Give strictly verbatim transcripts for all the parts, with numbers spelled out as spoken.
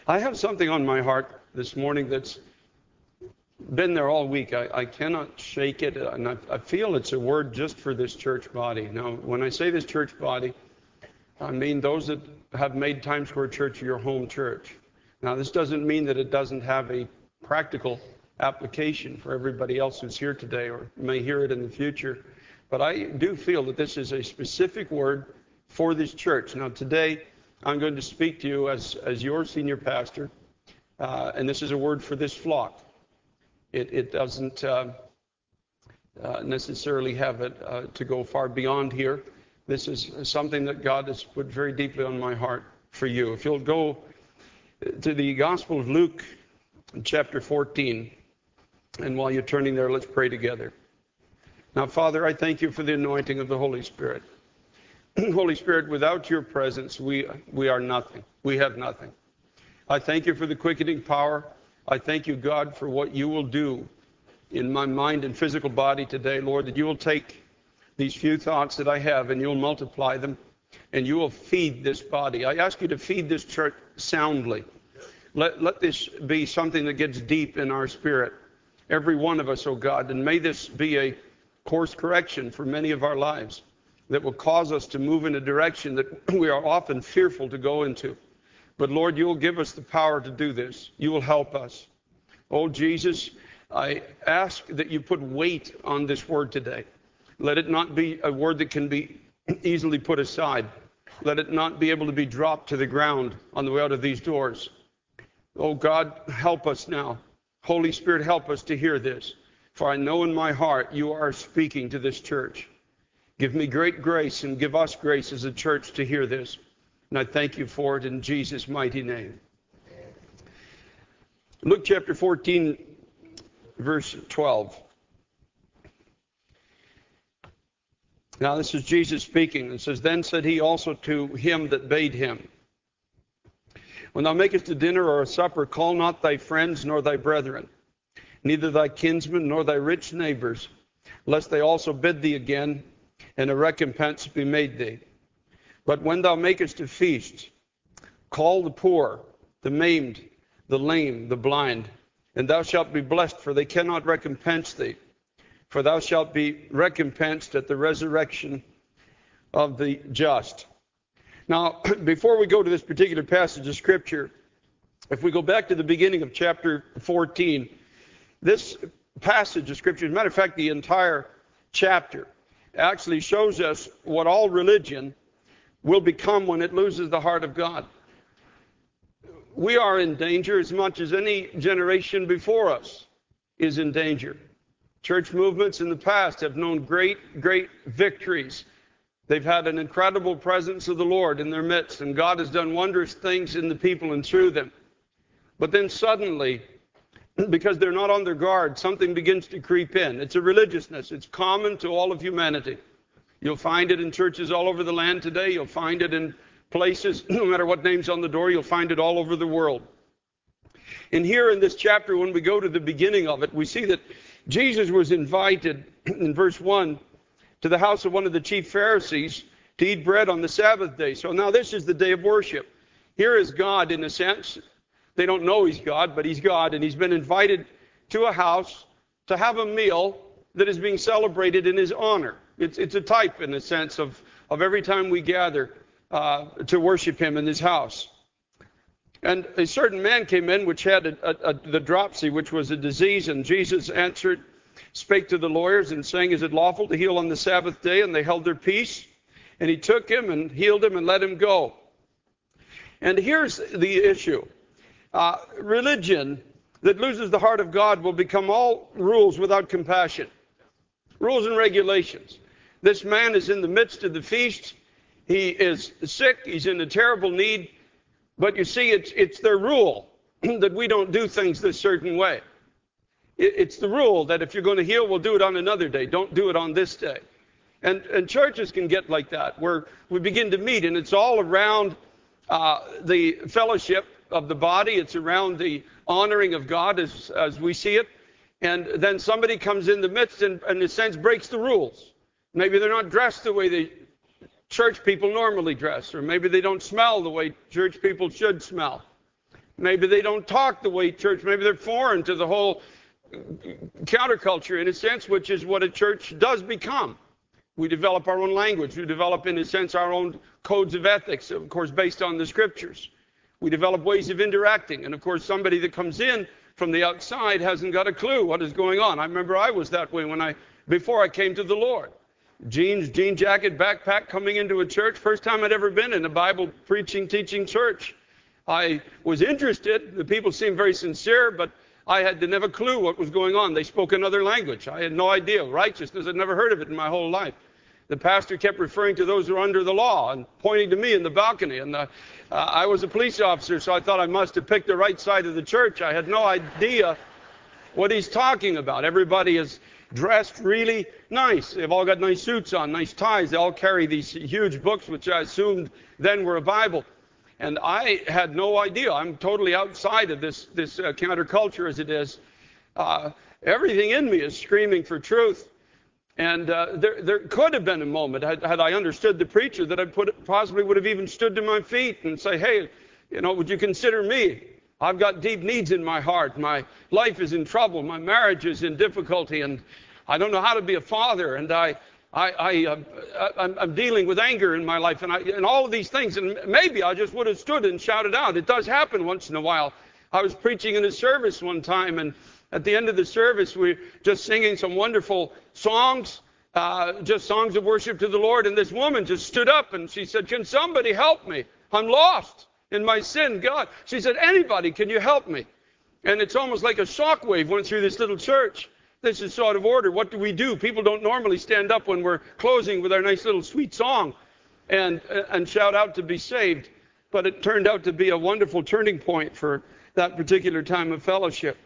I have something on my heart this morning that's been there all week. I, I cannot shake it, and I, I feel it's a word just for this church body. Now, when I say this church body, I mean those that have made Times Square Church your home church. Now, this doesn't mean that it doesn't have a practical application for everybody else who's here today or may hear it in the future. But I do feel that this is a specific word for this church. Now, today, I'm going to speak to you as, as your senior pastor, uh, and this is a word for this flock. It, it doesn't uh, uh, necessarily have it uh, to go far beyond here. This is something that God has put very deeply on my heart for you. If you'll go to the Gospel of Luke, chapter fourteen, and while you're turning there, let's pray together. Now, Father, I thank you for the anointing of the Holy Spirit. Holy Spirit, without your presence, we we are nothing. We have nothing. I thank you for the quickening power. I thank you, God, for what you will do in my mind and physical body today, Lord, that you will take these few thoughts that I have and you'll multiply them and you will feed this body. I ask you to feed this church soundly. Let, let this be something that gets deep in our spirit, every one of us, oh God, and may this be a course correction for many of our lives that will cause us to move in a direction that we are often fearful to go into. But Lord, you will give us the power to do this. You will help us. Oh, Jesus, I ask that you put weight on this word today. Let it not be a word that can be easily put aside. Let it not be able to be dropped to the ground on the way out of these doors. Oh, God, help us now. Holy Spirit, help us to hear this. For I know in my heart you are speaking to this church. Give me great grace and give us grace as a church to hear this. And I thank you for it in Jesus' mighty name. Luke chapter fourteen, verse twelve. Now this is Jesus speaking. It says, Then said he also to him that bade him, When thou makest a dinner or a supper, call not thy friends nor thy brethren, neither thy kinsmen nor thy rich neighbors, lest they also bid thee again, and a recompense be made thee. But when thou makest a feast, call the poor, the maimed, the lame, the blind, and thou shalt be blessed, for they cannot recompense thee. For thou shalt be recompensed at the resurrection of the just. Now, before we go to this particular passage of Scripture, if we go back to the beginning of chapter fourteen, this passage of Scripture, as a matter of fact, the entire chapter, actually shows us what all religion will become when it loses the heart of God. We are in danger as much as any generation before us is in danger. Church movements in the past have known great, great victories. They've had an incredible presence of the Lord in their midst, and God has done wondrous things in the people and through them. But then suddenly, because they're not on their guard, something begins to creep in. It's a religiousness. It's common to all of humanity. You'll find it in churches all over the land today. You'll find it in places, no matter what name's on the door, you'll find it all over the world. And here in this chapter, when we go to the beginning of it, we see that Jesus was invited, in verse one, to the house of one of the chief Pharisees to eat bread on the Sabbath day. So now this is the day of worship. Here is God, in a sense. They don't know he's God, but he's God, and he's been invited to a house to have a meal that is being celebrated in his honor. It's, it's a type, in a sense, of, of every time we gather uh, to worship him in his house. And a certain man came in which had a, a, a, the dropsy, which was a disease, and Jesus answered, spake to the lawyers, and saying, Is it lawful to heal on the Sabbath day? And they held their peace. And he took him and healed him and let him go. And here's the issue. Uh, religion that loses the heart of God will become all rules without compassion. Rules and regulations. This man is in the midst of the feast. He is sick. He's in a terrible need. But you see, it's, it's their rule that we don't do things this certain way. It, it's the rule that if you're going to heal, we'll do it on another day. Don't do it on this day. And, and churches can get like that, where we begin to meet, and it's all around uh, the fellowship of the body. It's around the honoring of God as, as we see it. And then somebody comes in the midst and, and in a sense, breaks the rules. Maybe they're not dressed the way the church people normally dress, or maybe they don't smell the way church people should smell. Maybe they don't talk the way church. Maybe they're foreign to the whole counterculture, in a sense, which is what a church does become. We develop our own language. We develop, in a sense, our own codes of ethics, of course, based on the scriptures. We develop ways of interacting. And, of course, somebody that comes in from the outside hasn't got a clue what is going on. I remember I was that way when I, before I came to the Lord. Jeans, jean jacket, backpack, coming into a church. First time I'd ever been in a Bible preaching, teaching church. I was interested. The people seemed very sincere, but I had to never clue what was going on. They spoke another language. I had no idea. Righteousness, I'd never heard of it in my whole life. The pastor kept referring to those who are under the law and pointing to me in the balcony. And uh, uh, I was a police officer, so I thought I must have picked the right side of the church. I had no idea what he's talking about. Everybody is dressed really nice. They've all got nice suits on, nice ties. They all carry these huge books, which I assumed then were a Bible. And I had no idea. I'm totally outside of this, this uh, counterculture as it is. Uh, everything in me is screaming for truth. And uh, there, there could have been a moment, had, had I understood the preacher, that I put, possibly would have even stood to my feet and say, hey, you know, would you consider me? I've got deep needs in my heart. My life is in trouble. My marriage is in difficulty. And I don't know how to be a father. And I, I, I, uh, I'm, I'm dealing with anger in my life. And, I, and all of these things. And maybe I just would have stood and shouted out. It does happen once in a while. I was preaching in a service one time, and at the end of the service, we were just singing some wonderful songs, uh, just songs of worship to the Lord. And this woman just stood up and she said, can somebody help me? I'm lost in my sin, God. She said, anybody, can you help me? And it's almost like a shockwave went through this little church. This is sort of order. What do we do? People don't normally stand up when we're closing with our nice little sweet song and, and shout out to be saved. But it turned out to be a wonderful turning point for that particular time of fellowship.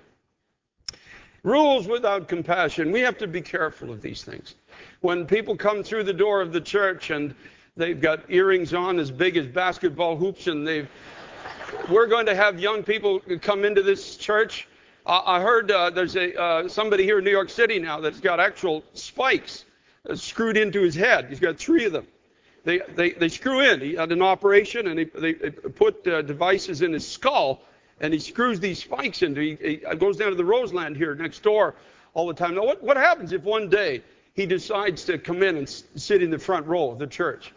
Rules without compassion. We have to be careful of these things. When people come through the door of the church and they've got earrings on as big as basketball hoops, and they've, we're going to have young people come into this church. Uh, I heard uh, there's a uh, somebody here in New York City now that's got actual spikes uh, screwed into his head. He's got three of them. They they they screw in. He had an operation, and he, they, they put uh, devices in his skull. And he screws these spikes into. He, he goes down to the Roseland here next door all the time. Now, what, what happens if one day he decides to come in and s- sit in the front row of the church?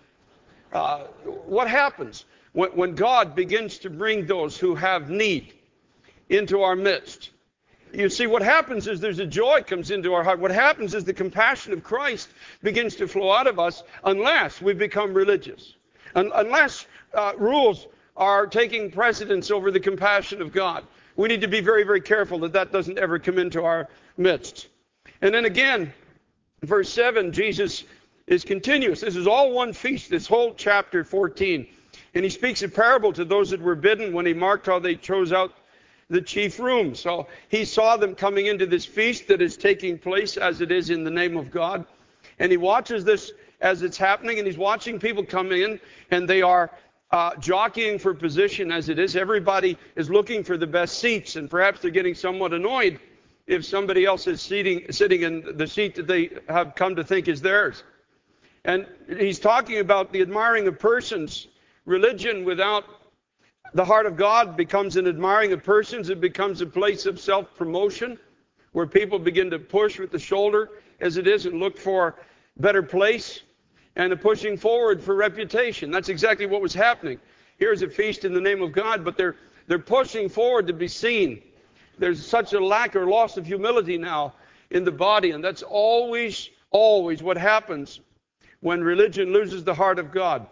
Uh, what happens when, when God begins to bring those who have need into our midst? You see, what happens is there's a joy comes into our heart. What happens is the compassion of Christ begins to flow out of us unless we become religious. Un- unless uh, rules are taking precedence over the compassion of God. We need to be very, very careful that that doesn't ever come into our midst. And then again, verse seven, Jesus is continuous. This is all one feast, this whole chapter fourteen. And he speaks a parable to those that were bidden when he marked how they chose out the chief room. So he saw them coming into this feast that is taking place as it is in the name of God. And he watches this as it's happening, and he's watching people come in, and they are Uh, jockeying for position as it is. Everybody is looking for the best seats, and perhaps they're getting somewhat annoyed if somebody else is seating, sitting in the seat that they have come to think is theirs. And he's talking about the admiring of persons. Religion without the heart of God becomes an admiring of persons. It becomes a place of self-promotion where people begin to push with the shoulder as it is and look for a better place. And a pushing forward for reputation. That's exactly what was happening. Here's a feast in the name of God, but they're they're pushing forward to be seen. There's such a lack or loss of humility now in the body, and that's always, always what happens when religion loses the heart of God.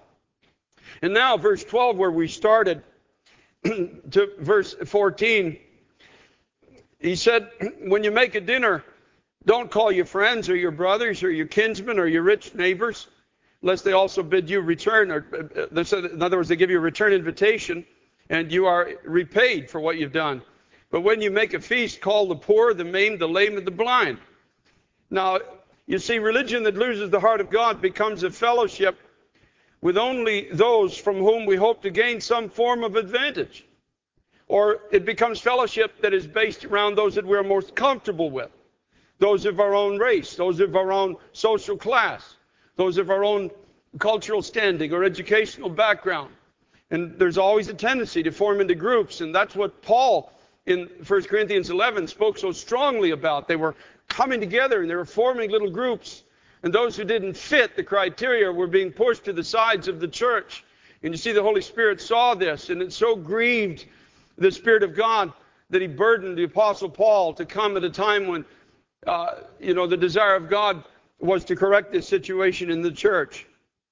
And now, verse twelve, where we started, to verse fourteen, he said, when you make a dinner, don't call your friends or your brothers or your kinsmen or your rich neighbors, lest they also bid you return. Or, in other words, they give you a return invitation, and you are repaid for what you've done. But when you make a feast, call the poor, the maimed, the lame, and the blind. Now, you see, religion that loses the heart of God becomes a fellowship with only those from whom we hope to gain some form of advantage. Or it becomes fellowship that is based around those that we're most comfortable with, those of our own race, those of our own social class, those of our own cultural standing or educational background. And there's always a tendency to form into groups. And that's what Paul in First Corinthians eleven spoke so strongly about. They were coming together and they were forming little groups. And those who didn't fit the criteria were being pushed to the sides of the church. And you see, the Holy Spirit saw this, and it so grieved the Spirit of God that he burdened the Apostle Paul to come at a time when, uh, you know, the desire of God was to correct this situation in the church.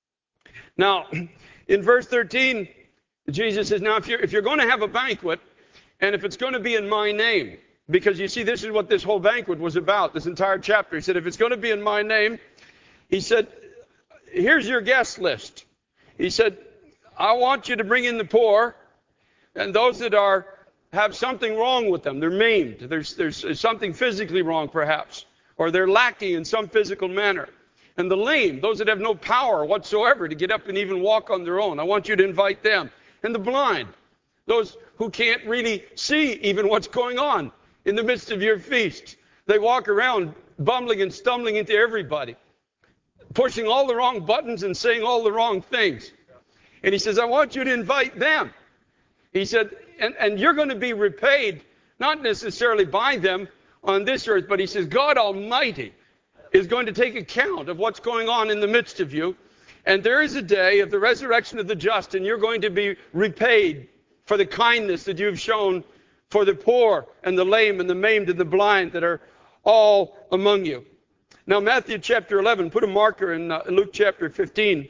Now, in verse thirteen, Jesus says, now, if you're, if you're going to have a banquet, and if it's going to be in my name, because you see, this is what this whole banquet was about, this entire chapter. He said, if it's going to be in my name, he said, here's your guest list. He said, I want you to bring in the poor and those that are have something wrong with them. They're maimed. There's, there's something physically wrong, perhaps, or they're lacking in some physical manner. And the lame, those that have no power whatsoever to get up and even walk on their own. I want you to invite them. And the blind, those who can't really see even what's going on in the midst of your feast. They walk around bumbling and stumbling into everybody, pushing all the wrong buttons and saying all the wrong things. And he says, I want you to invite them. He said, and, and you're going to be repaid, not necessarily by them on this earth, but he says, God Almighty is going to take account of what's going on in the midst of you. And there is a day of the resurrection of the just, and you're going to be repaid for the kindness that you've shown for the poor and the lame and the maimed and the blind that are all among you. Now, Matthew chapter eleven, put a marker in uh, Luke chapter fifteen.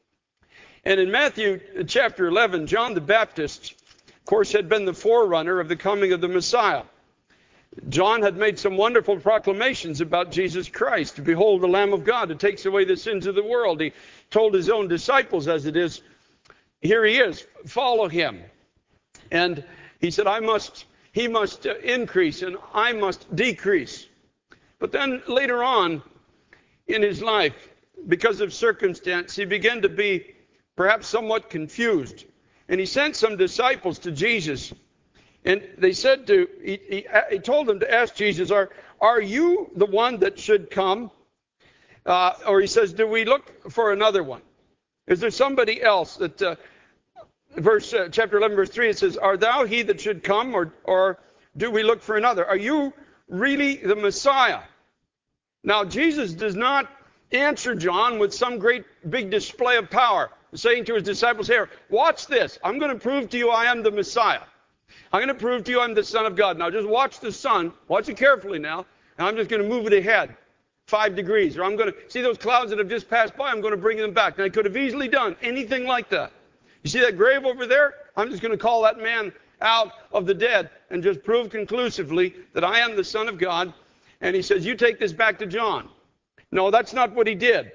And in Matthew chapter eleven, John the Baptist, of course, had been the forerunner of the coming of the Messiah. John had made some wonderful proclamations about Jesus Christ. Behold, the Lamb of God who takes away the sins of the world. He told his own disciples, as it is, here he is, follow him. And he said, I must, he must increase and I must decrease. But then later on in his life, because of circumstance, he began to be perhaps somewhat confused. And he sent some disciples to Jesus. And they said to, he, he, he told them to ask Jesus, are, are you the one that should come? Uh, or he says, do we look for another one? Is there somebody else that, uh, verse, uh, chapter eleven, verse three, it says, are thou he that should come, or, or do we look for another? Are you really the Messiah? Now, Jesus does not answer John with some great big display of power, saying to his disciples, here, watch this. I'm going to prove to you I am the Messiah. I'm going to prove to you I'm the Son of God. Now, just watch the sun. Watch it carefully now. And I'm just going to move it ahead five degrees. Or I'm going to see those clouds that have just passed by. I'm going to bring them back. Now, I could have easily done anything like that. You see that grave over there? I'm just going to call that man out of the dead and just prove conclusively that I am the Son of God. And he says, you take this back to John. No, that's not what he did.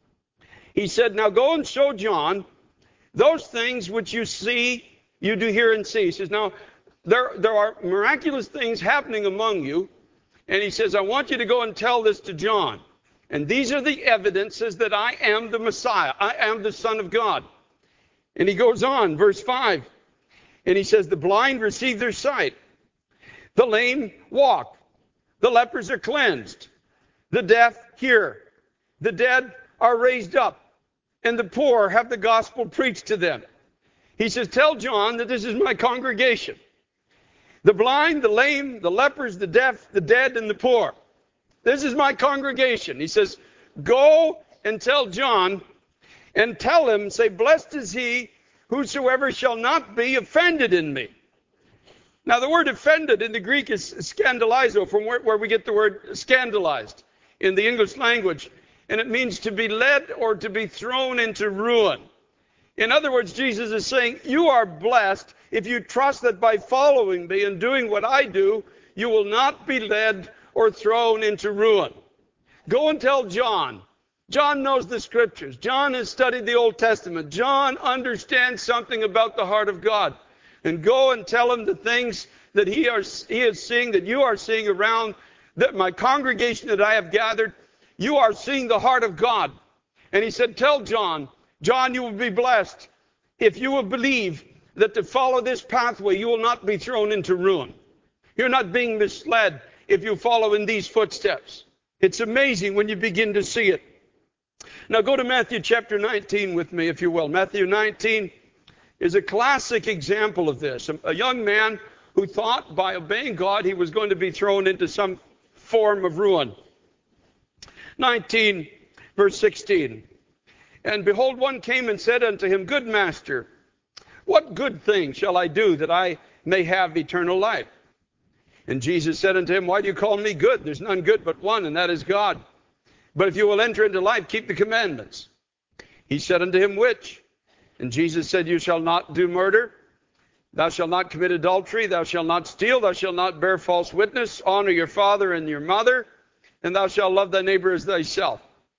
He said, now go and show John those things which you see, you do hear and see. He says, now, there, there are miraculous things happening among you. And he says, I want you to go and tell this to John. And these are the evidences that I am the Messiah. I am the Son of God. And he goes on, verse five. And he says, the blind receive their sight. The lame walk. The lepers are cleansed. The deaf hear. The dead are raised up. And the poor have the gospel preached to them. He says, tell John that this is my congregation. The blind, the lame, the lepers, the deaf, the dead, and the poor. This is my congregation. He says, go and tell John and tell him, say, blessed is he whosoever shall not be offended in me. Now, the word offended in the Greek is scandalizo, from where, where we get the word scandalized in the English language. And it means to be led or to be thrown into ruin. In other words, Jesus is saying, you are blessed if you trust that by following me and doing what I do, you will not be led or thrown into ruin. Go and tell John. John knows the scriptures. John has studied the Old Testament. John understands something about the heart of God. And go and tell him the things that he, are, he is seeing, that you are seeing around that my congregation that I have gathered. You are seeing the heart of God. And he said, tell John, John, you will be blessed if you will believe that to follow this pathway, you will not be thrown into ruin. You're not being misled if you follow in these footsteps. It's amazing when you begin to see it. Now go to Matthew chapter nineteen with me, if you will. Matthew nineteen is a classic example of this. A, a young man who thought by obeying God he was going to be thrown into some form of ruin. nineteen, verse sixteen. And behold, one came and said unto him, Good master, what good thing shall I do that I may have eternal life? And Jesus said unto him, Why do you call me good? There's none good but one, and that is God. But if you will enter into life, keep the commandments. He said unto him, Which? And Jesus said, You shall not do murder. Thou shalt not commit adultery. Thou shalt not steal. Thou shalt not bear false witness. Honor your father and your mother. And thou shalt love thy neighbor as thyself.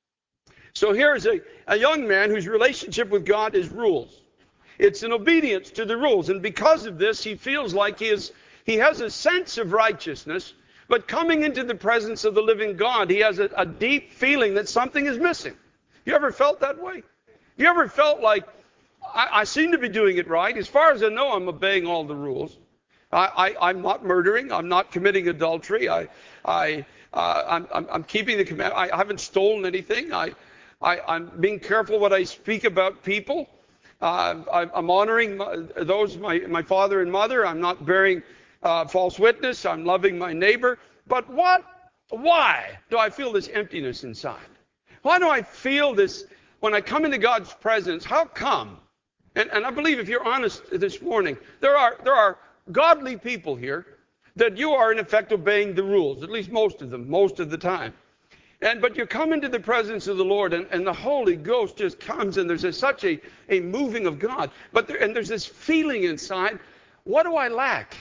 So here's a, a young man whose relationship with God is rules. It's an obedience to the rules. And because of this, he feels like he is he has a sense of righteousness. But coming into the presence of the living God, he has a, a deep feeling that something is missing. You ever felt that way? You ever felt like, I, I seem to be doing it right. As far as I know, I'm obeying all the rules. I, I, I'm not murdering. I'm not committing adultery. I, I, uh, I'm, I'm, I'm keeping the command. I haven't stolen anything. I, I, I'm being careful what I speak about people. Uh, I, I'm honoring my, those, my, my father and mother. I'm not bearing uh, false witness. I'm loving my neighbor. But what, why do I feel this emptiness inside? Why do I feel this when I come into God's presence? How come? And, and I believe if you're honest this morning, there are, there are godly people here that you are in effect obeying the rules, at least most of them, most of the time. And but you come into the presence of the Lord, and, and the Holy Ghost just comes, and there's a, such a, a moving of God. But there, and there's this feeling inside, what do I lack?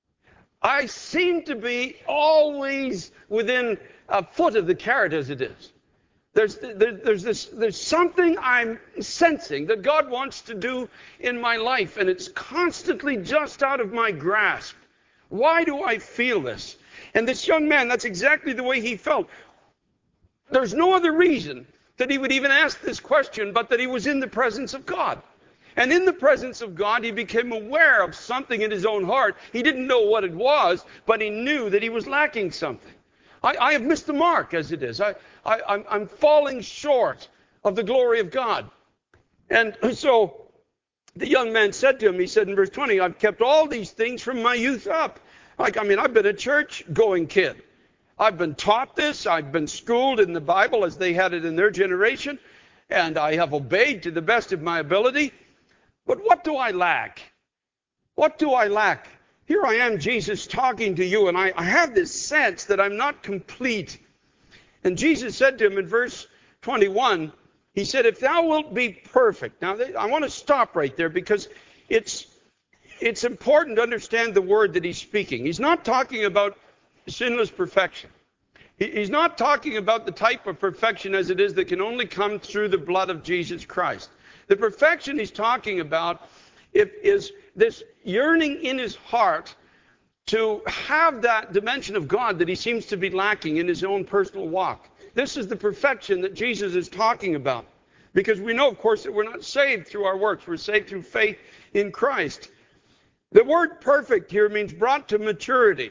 I seem to be always within a foot of the carrot as it is. There's, there, there's, this, there's something I'm sensing that God wants to do in my life, and it's constantly just out of my grasp. Why do I feel this? And this young man, that's exactly the way he felt. There's no other reason that he would even ask this question but that he was in the presence of God. And in the presence of God, he became aware of something in his own heart. He didn't know what it was, but he knew that he was lacking something. I, I have missed the mark, as it is. I, I, I'm, I'm falling short of the glory of God. And so the young man said to him, he said in verse twenty, I've kept all these things from my youth up. Like, I mean, I've been a church-going kid. I've been taught this. I've been schooled in the Bible as they had it in their generation. And I have obeyed to the best of my ability. But what do I lack? What do I lack? Here I am, Jesus, talking to you, and I, I have this sense that I'm not complete. And Jesus said to him in verse twenty-one, he said, if thou wilt be perfect. Now, I want to stop right there because it's, it's important to understand the word that he's speaking. He's not talking about sinless perfection. He, he's not talking about the type of perfection as it is that can only come through the blood of Jesus Christ. The perfection he's talking about if, is this yearning in his heart to have that dimension of God that he seems to be lacking in his own personal walk. This is the perfection that Jesus is talking about. Because we know, of course, that we're not saved through our works. We're saved through faith in Christ. The word perfect here means brought to maturity,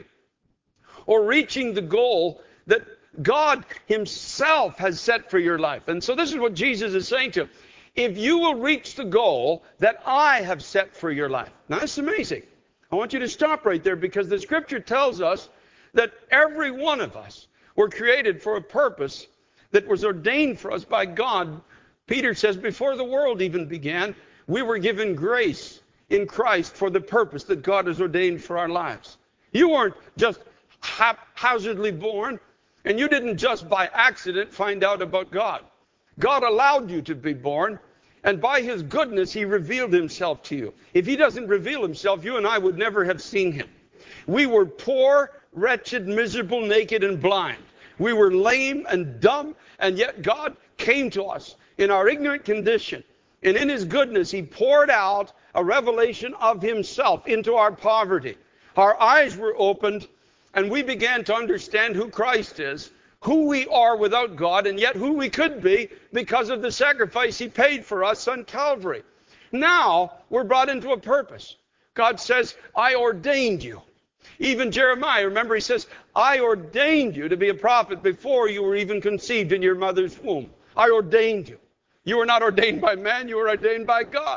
or reaching the goal that God himself has set for your life. And so this is what Jesus is saying to him. If you will reach the goal that I have set for your life. Now, that's amazing. I want you to stop right there because the scripture tells us that every one of us were created for a purpose that was ordained for us by God. Peter says before the world even began, we were given grace in Christ for the purpose that God has ordained for our lives. You weren't just haphazardly born, and you didn't just by accident find out about God. God allowed you to be born, and by his goodness, he revealed himself to you. If he doesn't reveal himself, you and I would never have seen him. We were poor, wretched, miserable, naked, and blind. We were lame and dumb, and yet God came to us in our ignorant condition. And in his goodness, he poured out a revelation of himself into our poverty. Our eyes were opened, and we began to understand who Christ is, who we are without God, and yet who we could be because of the sacrifice he paid for us on Calvary. Now, we're brought into a purpose. God says, I ordained you. Even Jeremiah, remember, he says, I ordained you to be a prophet before you were even conceived in your mother's womb. I ordained you. You were not ordained by man, you were ordained by God.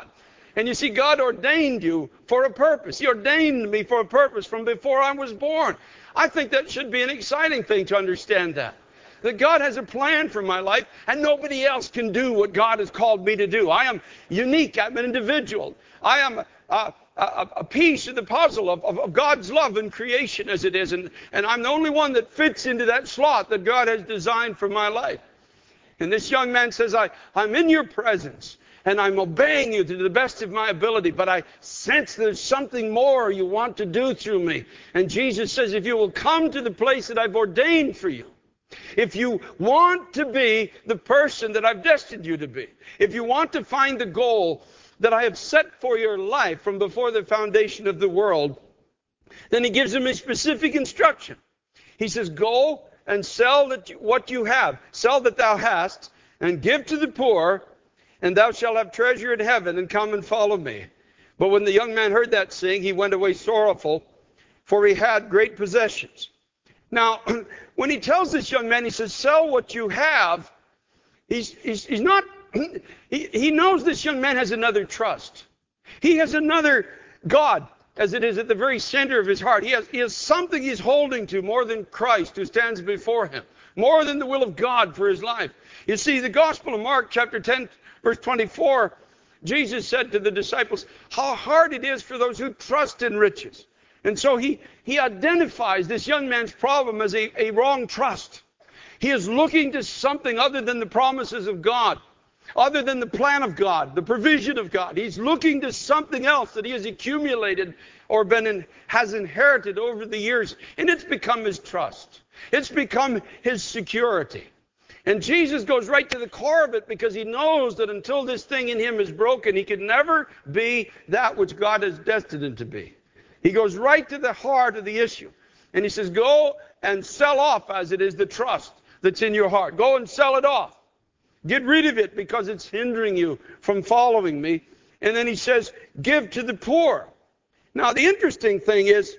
And you see, God ordained you for a purpose. He ordained me for a purpose from before I was born. I think that should be an exciting thing to understand that. That God has a plan for my life, and nobody else can do what God has called me to do. I am unique. I'm an individual. I am a, a, a, a piece of the puzzle of, of, of God's love and creation as it is. And, and I'm the only one that fits into that slot that God has designed for my life. And this young man says, I, I'm in your presence, and I'm obeying you to the best of my ability, but I sense there's something more you want to do through me. And Jesus says, if you will come to the place that I've ordained for you, if you want to be the person that I've destined you to be, if you want to find the goal that I have set for your life from before the foundation of the world, then he gives him a specific instruction. He says, go and sell that you, what you have, sell that thou hast, and give to the poor, and thou shalt have treasure in heaven, and come and follow me. But when the young man heard that saying, he went away sorrowful, for he had great possessions. Now, when he tells this young man, he says, sell what you have, he's, he's, he's not, he, he knows this young man has another trust. He has another God, as it is at the very center of his heart. He has, he has something he's holding to more than Christ who stands before him, more than the will of God for his life. You see, the Gospel of Mark, chapter ten, verse twenty-four, Jesus said to the disciples, how hard it is for those who trust in riches. And so he, he identifies this young man's problem as a, a wrong trust. He is looking to something other than the promises of God, other than the plan of God, the provision of God. He's looking to something else that he has accumulated or been in, has inherited over the years, and it's become his trust. It's become his security. And Jesus goes right to the core of it because he knows that until this thing in him is broken, he can never be that which God has destined him to be. He goes right to the heart of the issue. And he says, go and sell off, as it is, the trust that's in your heart. Go and sell it off. Get rid of it because it's hindering you from following me. And then he says, give to the poor. Now, the interesting thing is,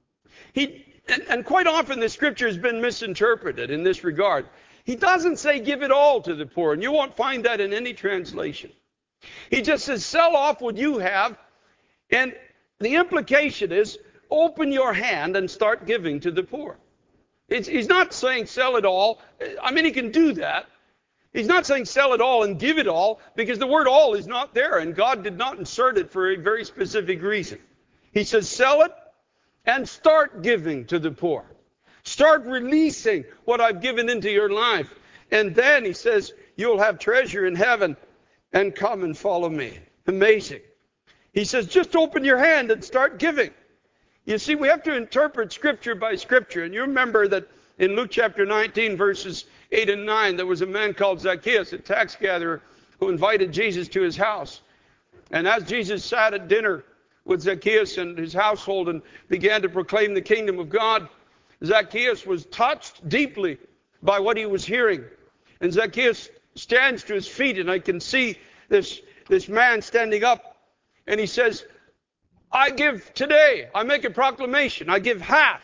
he, and, and quite often the scripture has been misinterpreted in this regard. He doesn't say give it all to the poor, and you won't find that in any translation. He just says, sell off what you have, and the implication is, open your hand and start giving to the poor. It's, he's not saying sell it all. I mean, he can do that. He's not saying sell it all and give it all, because the word all is not there, and God did not insert it for a very specific reason. He says sell it and start giving to the poor. Start releasing what I've given into your life. And then he says, you'll have treasure in heaven, and come and follow me. Amazing. He says, just open your hand and start giving. You see, we have to interpret Scripture by Scripture. And you remember that in Luke chapter nineteen, verses eight and nine, there was a man called Zacchaeus, a tax gatherer, who invited Jesus to his house. And as Jesus sat at dinner with Zacchaeus and his household and began to proclaim the kingdom of God, Zacchaeus was touched deeply by what he was hearing. And Zacchaeus stands to his feet, and I can see this, this man standing up. And he says, I give today, I make a proclamation, I give half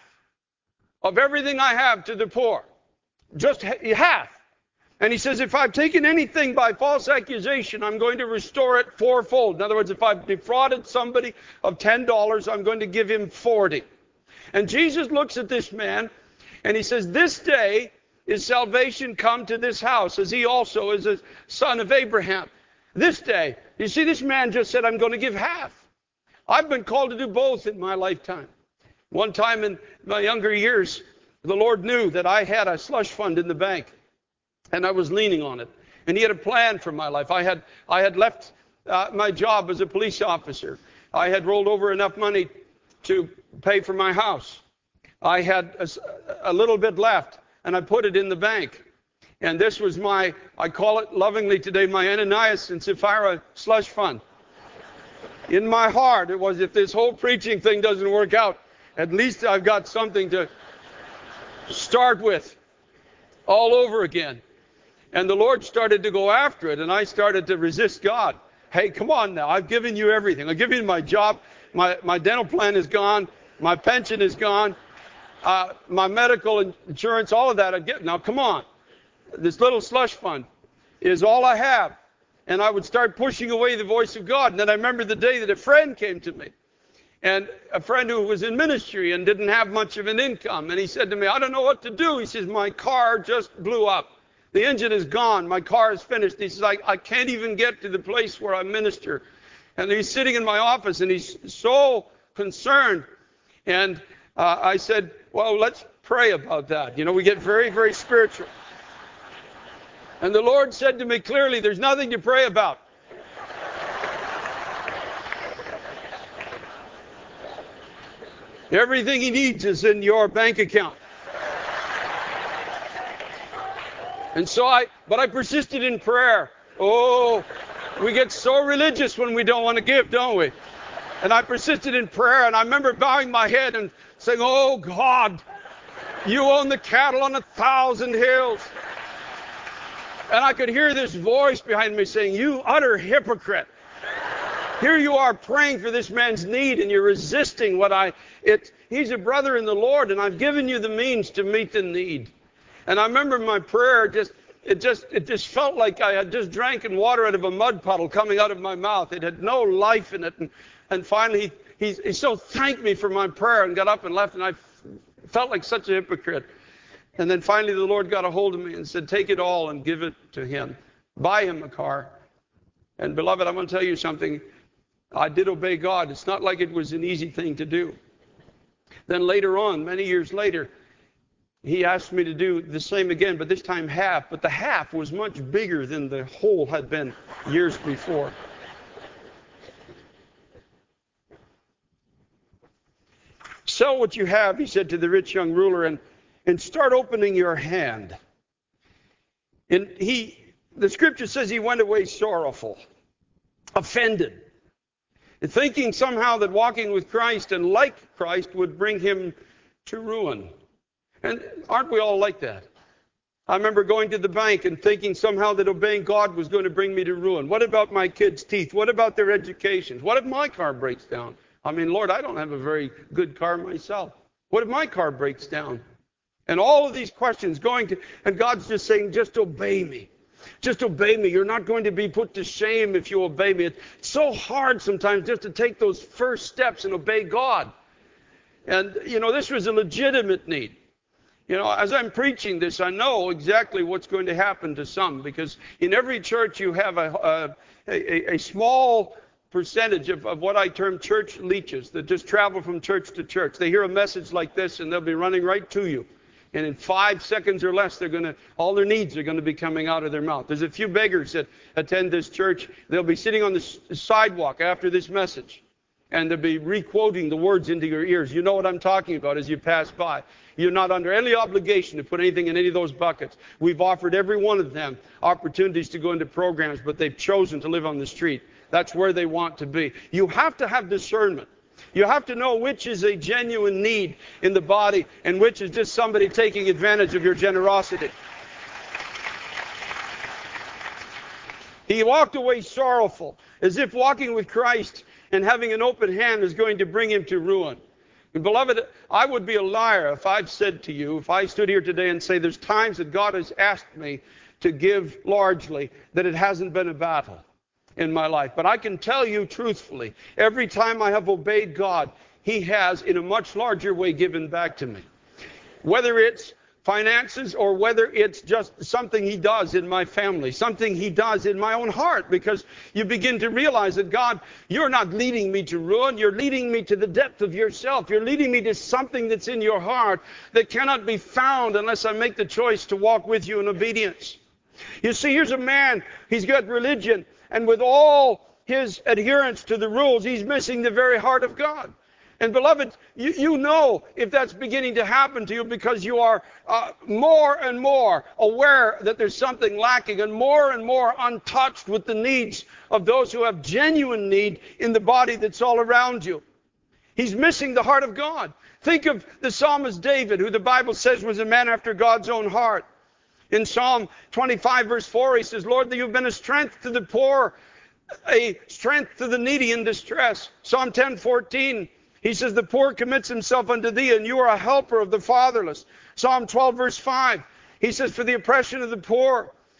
of everything I have to the poor. Just half. And he says, if I've taken anything by false accusation, I'm going to restore it fourfold. In other words, if I've defrauded somebody of ten dollars, I'm going to give him forty. And Jesus looks at this man, and he says, this day is salvation come to this house, as he also is a son of Abraham. This day. You see, this man just said, I'm going to give half. I've been called to do both in my lifetime. One time in my younger years, the Lord knew that I had a slush fund in the bank, and I was leaning on it. And he had a plan for my life. I had, I had left uh, my job as a police officer. I had rolled over enough money to pay for my house. I had a, a little bit left, and I put it in the bank. And this was my, I call it lovingly today, my Ananias and Sapphira slush fund. In my heart, it was, if this whole preaching thing doesn't work out, at least I've got something to start with all over again. And the Lord started to go after it, and I started to resist God. Hey, come on now. I've given you everything. I've given you my job. My, my dental plan is gone. My pension is gone. Uh, my medical insurance, all of that I get. Now, come on. This little slush fund is all I have. and I would start pushing away the voice of God. And then I remember the day that a friend came to me, and a friend who was in ministry and didn't have much of an income. And he said to me, I don't know what to do. He says, my car just blew up. The engine is gone. My car is finished. He says, I, I can't even get to the place where I minister. And he's sitting in my office, and he's so concerned. And uh, I said, well, let's pray about that. You know, we get very, very spiritual. And the Lord said to me clearly, there's nothing to pray about. Everything he needs is in your bank account. And so I, but I persisted in prayer. Oh, we get so religious when we don't want to give, don't we? And I persisted in prayer, and I remember bowing my head and saying, oh God, you own the cattle on a thousand hills. And I could hear this voice behind me saying, you utter hypocrite. Here you are praying for this man's need, and you're resisting what I, it, he's a brother in the Lord, and I've given you the means to meet the need. And I remember my prayer just, it just, it just felt like I had just drank water out of a mud puddle coming out of my mouth. It had no life in it. And, and finally, he, he, he so thanked me for my prayer and got up and left, and I f- felt like such a hypocrite. And then finally the Lord got a hold of me and said, take it all and give it to him. Buy him a car. And beloved, I'm going to tell you something. I did obey God. It's not like it was an easy thing to do. Then later on, many years later, he asked me to do the same again, but this time half. But the half was much bigger than the whole had been years before. Sell what you have, he said to the rich young ruler, and, and start opening your hand. And he, the scripture says he went away sorrowful, offended, thinking somehow that walking with Christ and like Christ would bring him to ruin. And aren't we all like that? I remember going to the bank and thinking somehow that obeying God was going to bring me to ruin. What about my kids' teeth? What about their education? What if my car breaks down? I mean, Lord, I don't have a very good car myself. What if my car breaks down? And all of these questions going to, and God's just saying, just obey me. Just obey me. You're not going to be put to shame if you obey me. It's so hard sometimes just to take those first steps and obey God. And, you know, this was a legitimate need. You know, as I'm preaching this, I know exactly what's going to happen to some, because in every church you have a, a, a, a small percentage of, of what I term church leeches that just travel from church to church. They hear a message like this and they'll be running right to you. And in five seconds or less, they're going to, all their needs are going to be coming out of their mouth. There's a few beggars that attend this church. They'll be sitting on the sidewalk after this message, and they'll be re-quoting the words into your ears. You know what I'm talking about as you pass by. You're not under any obligation to put anything in any of those buckets. We've offered every one of them opportunities to go into programs, but they've chosen to live on the street. That's where they want to be. You have to have discernment. You have to know which is a genuine need in the body and which is just somebody taking advantage of your generosity. He walked away sorrowful, as if walking with Christ and having an open hand is going to bring him to ruin. And beloved, I would be a liar if I've said to you, if I stood here today and say there's times that God has asked me to give largely, that it hasn't been a battle in my life. But I can tell you truthfully, every time I have obeyed God, he has in a much larger way given back to me. Whether it's finances or whether it's just something he does in my family, something he does in my own heart, because you begin to realize that God, you're not leading me to ruin, you're leading me to the depth of yourself. You're leading me to something that's in your heart that cannot be found unless I make the choice to walk with you in obedience. You see, here's a man, he's got religion, and with all his adherence to the rules, he's missing the very heart of God. And beloved, you, you know if that's beginning to happen to you because you are uh, more and more aware that there's something lacking and more and more untouched with the needs of those who have genuine need in the body that's all around you. He's missing the heart of God. Think of the psalmist David, who the Bible says was a man after God's own heart. In Psalm twenty-five, verse four, he says, Lord, that you've been a strength to the poor, a strength to the needy in distress. Psalm ten fourteen, he says, the poor commits himself unto thee, and you are a helper of the fatherless. Psalm twelve, verse five, he says, for the oppression of the poor,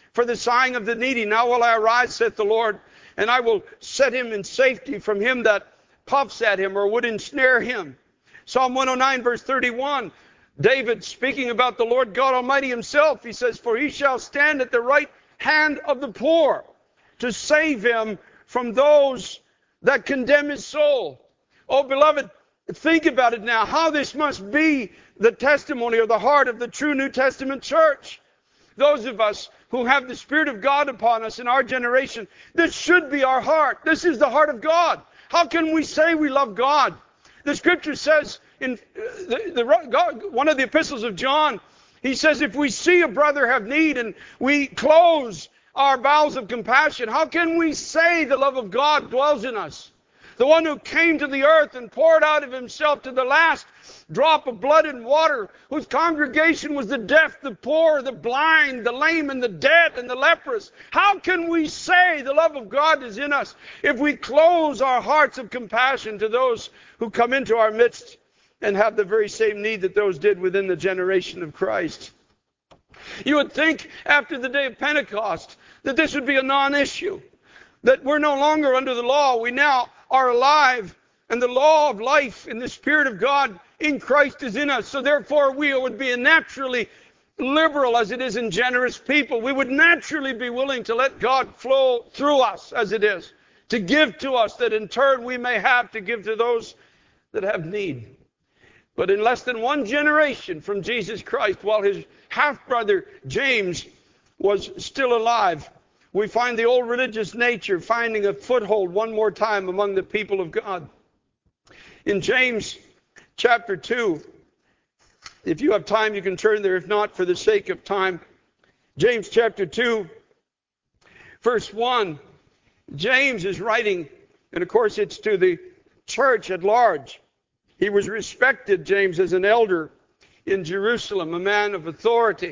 for the sighing of the needy. Now will I arise, saith the Lord, and I will set him in safety from him that puffs at him or would ensnare him. Psalm one oh nine, verse thirty-one, David speaking about the Lord God Almighty himself, he says, for he shall stand at the right hand of the poor to save him from those that condemn his soul. Oh, beloved, think about it now, how this must be the testimony or the heart of the true New Testament church. Those of us who have the Spirit of God upon us in our generation, this should be our heart. This is the heart of God. How can we say we love God? The Scripture says in the, the, God, one of the epistles of John, he says, if we see a brother have need and we close our bowels of compassion, how can we say the love of God dwells in us? The one who came to the earth and poured out of himself to the last drop of blood and water, whose congregation was the deaf, the poor, the blind, the lame, and the dead, and the leprous. How can we say the love of God is in us if we close our hearts of compassion to those who come into our midst and have the very same need that those did within the generation of Christ? You would think after the day of Pentecost that this would be a non-issue, that we're no longer under the law. We now are alive, and the law of life in the Spirit of God in Christ is in us. So therefore we would be a naturally liberal as it is in generous people. We would naturally be willing to let God flow through us as it is, to give to us that in turn we may have to give to those that have need. But in less than one generation from Jesus Christ, while his half-brother James was still alive, we find the old religious nature finding a foothold one more time among the people of God. In James chapter two, if you have time, you can turn there. If not, for the sake of time, James chapter two, verse one, James is writing, and of course it's to the church at large. He was respected, James, as an elder in Jerusalem, a man of authority.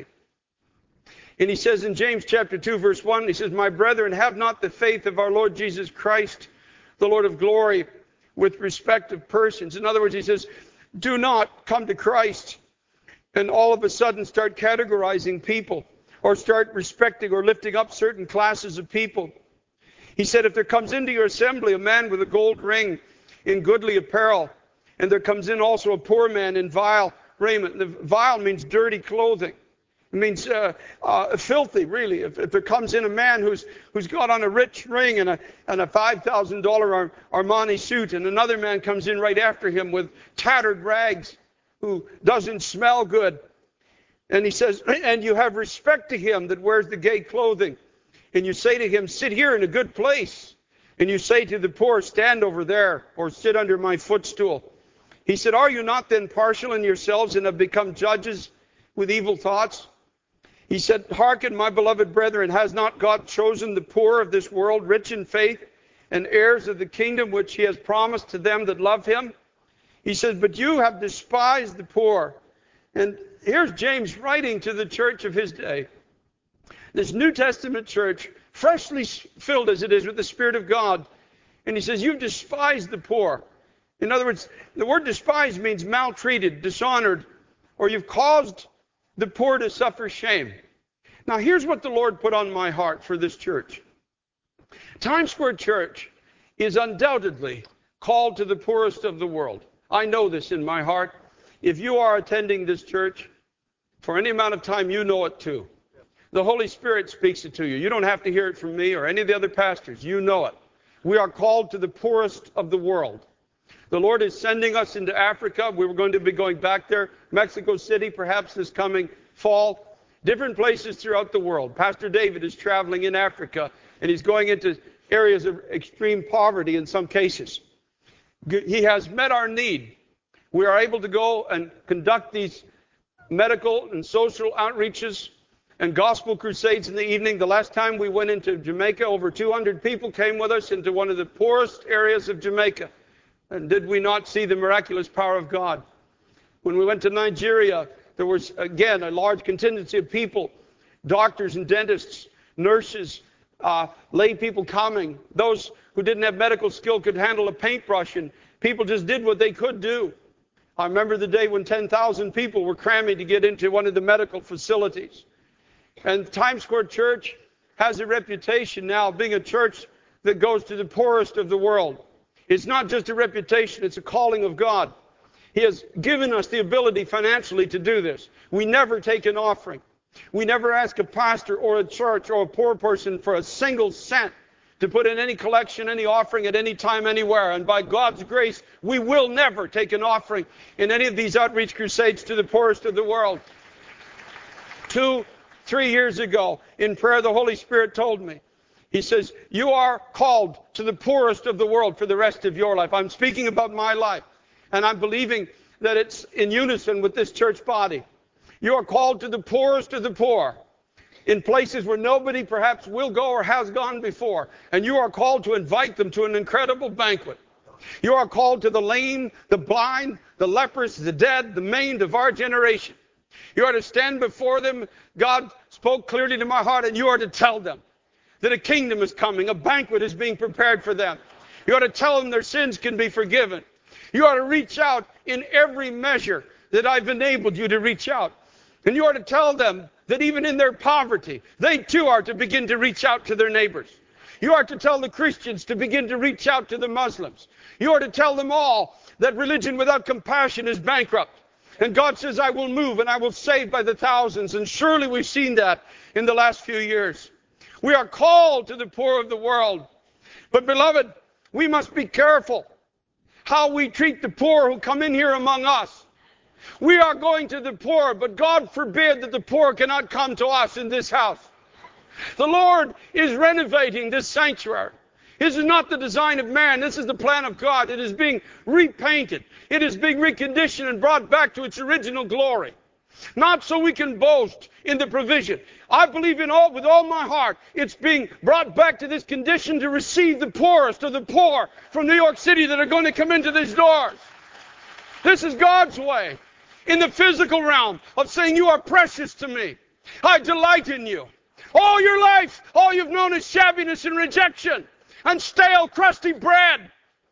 And he says in James chapter two, verse one, he says, my brethren, have not the faith of our Lord Jesus Christ, the Lord of glory, with respect of persons. In other words, he says, do not come to Christ and all of a sudden start categorizing people or start respecting or lifting up certain classes of people. He said, if there comes into your assembly a man with a gold ring in goodly apparel, and there comes in also a poor man in vile raiment. The vile means dirty clothing. It means uh, uh, filthy, really. If, if there comes in a man who's who's got on a rich ring and a and a five thousand dollars Armani suit, and another man comes in right after him with tattered rags, who doesn't smell good, and he says, and you have respect to him that wears the gay clothing, and you say to him, sit here in a good place, and you say to the poor, stand over there, or sit under my footstool. He said, are you not then partial in yourselves and have become judges with evil thoughts? He said, hearken, my beloved brethren, has not God chosen the poor of this world, rich in faith, and heirs of the kingdom which he has promised to them that love him? He says, but you have despised the poor. And here's James writing to the church of his day. This New Testament church, freshly filled as it is with the Spirit of God. And he says, you've despised the poor. In other words, the word despise means maltreated, dishonored, or you've caused the poor to suffer shame. Now, here's what the Lord put on my heart for this church. Times Square Church is undoubtedly called to the poorest of the world. I know this in my heart. If you are attending this church for any amount of time, you know it too. The Holy Spirit speaks it to you. You don't have to hear it from me or any of the other pastors. You know it. We are called to the poorest of the world. The Lord is sending us into Africa. We were going to be going back there, Mexico City, perhaps this coming fall. Different places throughout the world. Pastor David is traveling in Africa, and he's going into areas of extreme poverty in some cases. He has met our need. We are able to go and conduct these medical and social outreaches and gospel crusades in the evening. The last time we went into Jamaica, over two hundred people came with us into one of the poorest areas of Jamaica. And did we not see the miraculous power of God? When we went to Nigeria, there was, again, a large contingency of people, doctors and dentists, nurses, uh, lay people coming. Those who didn't have medical skill could handle a paintbrush, and people just did what they could do. I remember the day when ten thousand people were cramming to get into one of the medical facilities. And Times Square Church has a reputation now of being a church that goes to the poorest of the world. It's not just a reputation, it's a calling of God. He has given us the ability financially to do this. We never take an offering. We never ask a pastor or a church or a poor person for a single cent to put in any collection, any offering at any time, anywhere. And by God's grace, we will never take an offering in any of these outreach crusades to the poorest of the world. Two, three years ago, in prayer, the Holy Spirit told me, He says, you are called to the poorest of the world for the rest of your life. I'm speaking about my life, and I'm believing that it's in unison with this church body. You are called to the poorest of the poor, in places where nobody perhaps will go or has gone before. And you are called to invite them to an incredible banquet. You are called to the lame, the blind, the lepers, the dead, the maimed of our generation. You are to stand before them. God spoke clearly to my heart, and you are to tell them that a kingdom is coming, a banquet is being prepared for them. You are to tell them their sins can be forgiven. You are to reach out in every measure that I've enabled you to reach out. And you are to tell them that even in their poverty, they too are to begin to reach out to their neighbors. You are to tell the Christians to begin to reach out to the Muslims. You are to tell them all that religion without compassion is bankrupt. And God says, I will move and I will save by the thousands. And surely we've seen that in the last few years. We are called to the poor of the world. But beloved, we must be careful how we treat the poor who come in here among us. We are going to the poor, but God forbid that the poor cannot come to us in this house. The Lord is renovating this sanctuary. This is not the design of man. This is the plan of God. It is being repainted. It is being reconditioned and brought back to its original glory. Not so we can boast in the provision. I believe in all, with all my heart, it's being brought back to this condition to receive the poorest of the poor from New York City that are going to come into these doors. This is God's way in the physical realm of saying, you are precious to me. I delight in you. All your life, all you've known is shabbiness and rejection and stale, crusty bread.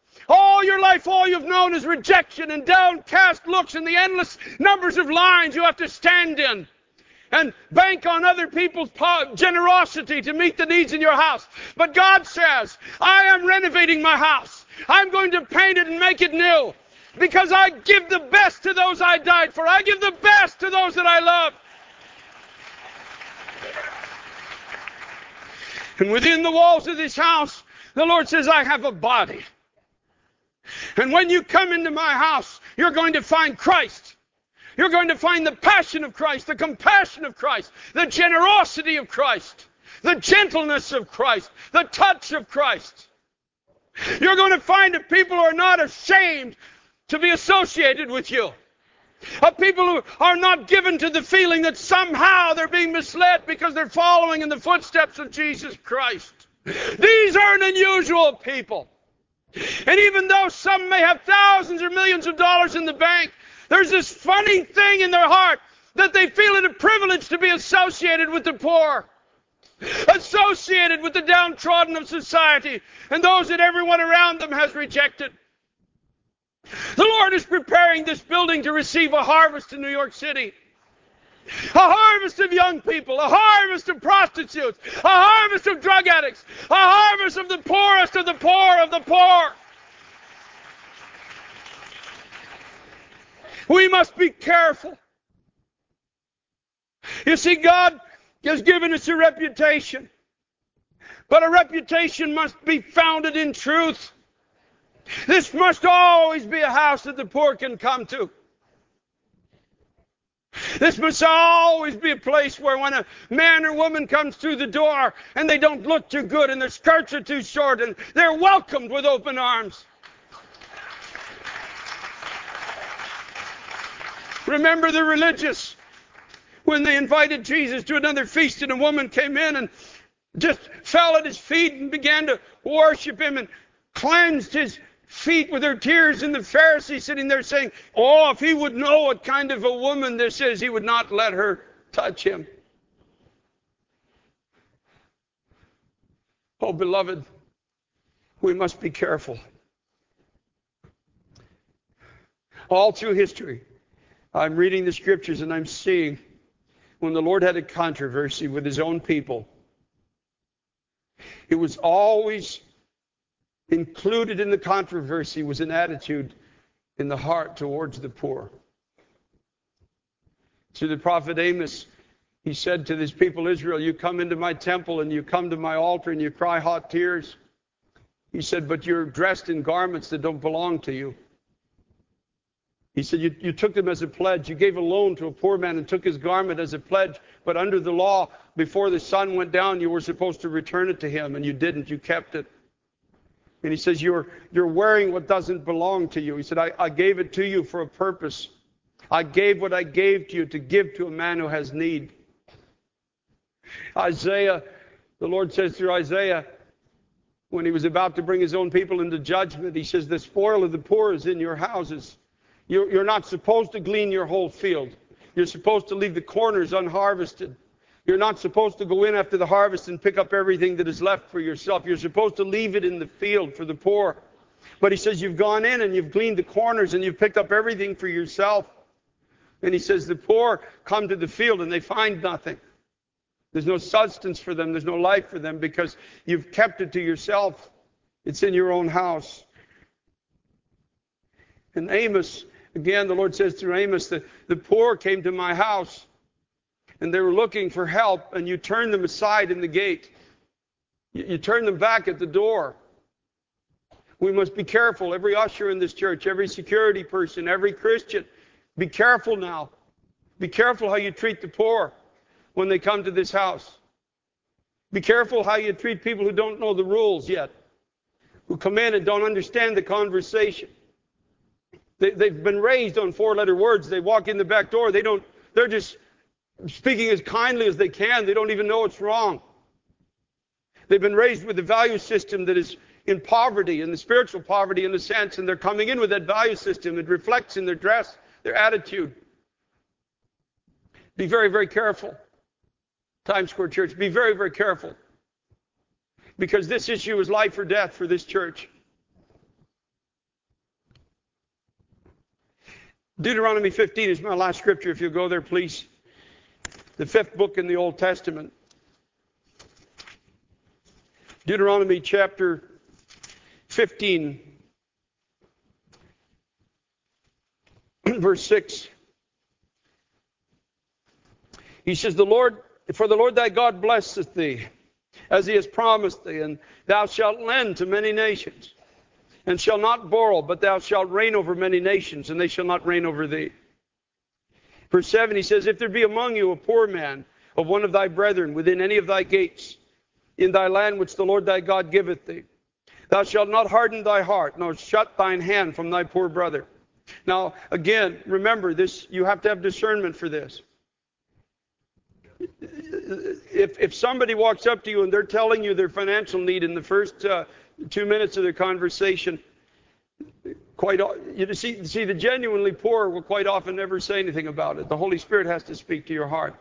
All your life, all you've known is rejection and downcast looks and the endless numbers of lines you have to stand in and bank on other people's generosity to meet the needs in your house. But God says, I am renovating my house. I'm going to paint it and make it new because I give the best to those I died for. I give the best to those that I love. And within the walls of this house, the Lord says, I have a body. And when you come into my house, you're going to find Christ. You're going to find the passion of Christ, the compassion of Christ, the generosity of Christ, the gentleness of Christ, the touch of Christ. You're going to find that people who are not ashamed to be associated with you. Of people who are not given to the feeling that somehow they're being misled because they're following in the footsteps of Jesus Christ. These aren't unusual people. And even though some may have thousands or millions of dollars in the bank, there's this funny thing in their heart that they feel it a privilege to be associated with the poor, associated with the downtrodden of society, and those that everyone around them has rejected. The Lord is preparing this building to receive a harvest in New York City. A harvest of young people, a harvest of prostitutes, a harvest of drug addicts, a harvest of the poorest of the poor of the poor. We must be careful. You see, God has given us a reputation, but a reputation must be founded in truth. This must always be a house that the poor can come to. This must always be a place where when a man or woman comes through the door and they don't look too good and their skirts are too short and they're welcomed with open arms. Remember the religious when they invited Jesus to another feast and a woman came in and just fell at his feet and began to worship him and cleansed his feet with her tears, and the Pharisee sitting there saying, oh, if he would know what kind of a woman this is, he would not let her touch him. Oh, beloved, we must be careful. All through history, I'm reading the scriptures and I'm seeing when the Lord had a controversy with his own people, It was always included in the controversy was an attitude in the heart towards the poor. To the prophet Amos, he said to this people Israel, you come into my temple and you come to my altar and you cry hot tears. He said, but you're dressed in garments that don't belong to you. He said, you, you took them as a pledge. You gave a loan to a poor man and took his garment as a pledge. But under the law, before the sun went down, you were supposed to return it to him, and you didn't. You kept it. And he says, you're, you're wearing what doesn't belong to you. He said, I, I gave it to you for a purpose. I gave what I gave to you to give to a man who has need. Isaiah, the Lord says through Isaiah, when he was about to bring his own people into judgment, he says, the spoil of the poor is in your houses. You're, you're not supposed to glean your whole field. You're supposed to leave the corners unharvested. You're not supposed to go in after the harvest and pick up everything that is left for yourself. You're supposed to leave it in the field for the poor. But he says, you've gone in and you've gleaned the corners and you've picked up everything for yourself. And he says, the poor come to the field and they find nothing. There's no substance for them. There's no life for them because you've kept it to yourself. It's in your own house. And Amos, again, the Lord says through Amos that the poor came to my house and they were looking for help, and you turned them aside in the gate. You, you turned them back at the door. We must be careful. Every usher in this church, every security person, every Christian, be careful now. Be careful how you treat the poor when they come to this house. Be careful how you treat people who don't know the rules yet, who come in and don't understand the conversation. They, they've been raised on four-letter words. They walk in the back door. They don't. They're just speaking as kindly as they can. They don't even know it's wrong. They've been raised with a value system that is in poverty, in the spiritual poverty in a sense, and they're coming in with that value system. It reflects in their dress, their attitude. Be very, very careful. Times Square Church, be very, very careful. Because this issue is life or death for this church. Deuteronomy fifteen is my last scripture. If you'll go there, please. The fifth book in the Old Testament. Deuteronomy chapter fifteen, verse six. He says, "The Lord, for the Lord thy God blesseth thee, as he has promised thee, and thou shalt lend to many nations, and shalt not borrow, but thou shalt reign over many nations, and they shall not reign over thee." Verse seven, he says, "If there be among you a poor man of one of thy brethren within any of thy gates, in thy land which the Lord thy God giveth thee, thou shalt not harden thy heart, nor shut thine hand from thy poor brother." Now, again, remember this, you have to have discernment for this. If, if somebody walks up to you and they're telling you their financial need in the first uh, two minutes of their conversation, quite you see, see, the genuinely poor will quite often never say anything about it. The Holy Spirit has to speak to your heart.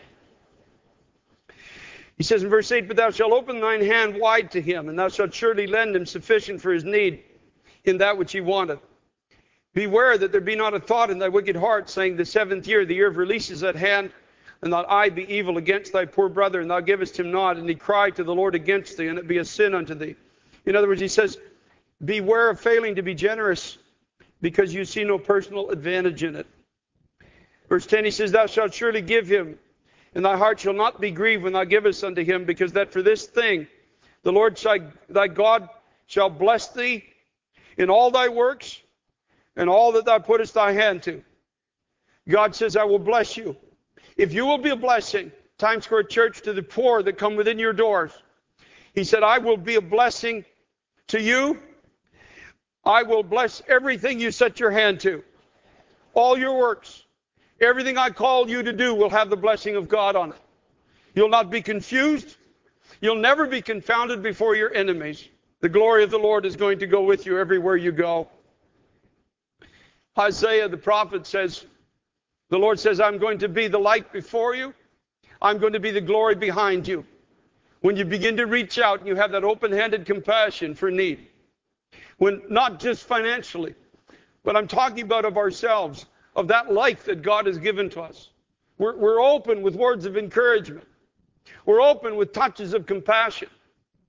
He says in verse eight, "But thou shalt open thine hand wide to him, and thou shalt surely lend him sufficient for his need in that which he wanteth. Beware that there be not a thought in thy wicked heart, saying, the seventh year, the year of release is at hand, and that I be evil against thy poor brother, and thou givest him not, and he cry to the Lord against thee, and it be a sin unto thee." In other words, he says, beware of failing to be generous, because you see no personal advantage in it. Verse ten, he says, "Thou shalt surely give him, and thy heart shall not be grieved when thou givest unto him, because that for this thing the Lord thy God shall bless thee in all thy works, and all that thou puttest thy hand to." God says, I will bless you. If you will be a blessing, Times Square Church, to the poor that come within your doors, he said, I will be a blessing to you. I will bless everything you set your hand to. All your works. Everything I call you to do will have the blessing of God on it. You'll not be confused. You'll never be confounded before your enemies. The glory of the Lord is going to go with you everywhere you go. Isaiah the prophet says, the Lord says, I'm going to be the light before you. I'm going to be the glory behind you. When you begin to reach out and you have that open-handed compassion for need, when not just financially, but I'm talking about of ourselves, of that life that God has given to us. We're, we're open with words of encouragement. We're open with touches of compassion.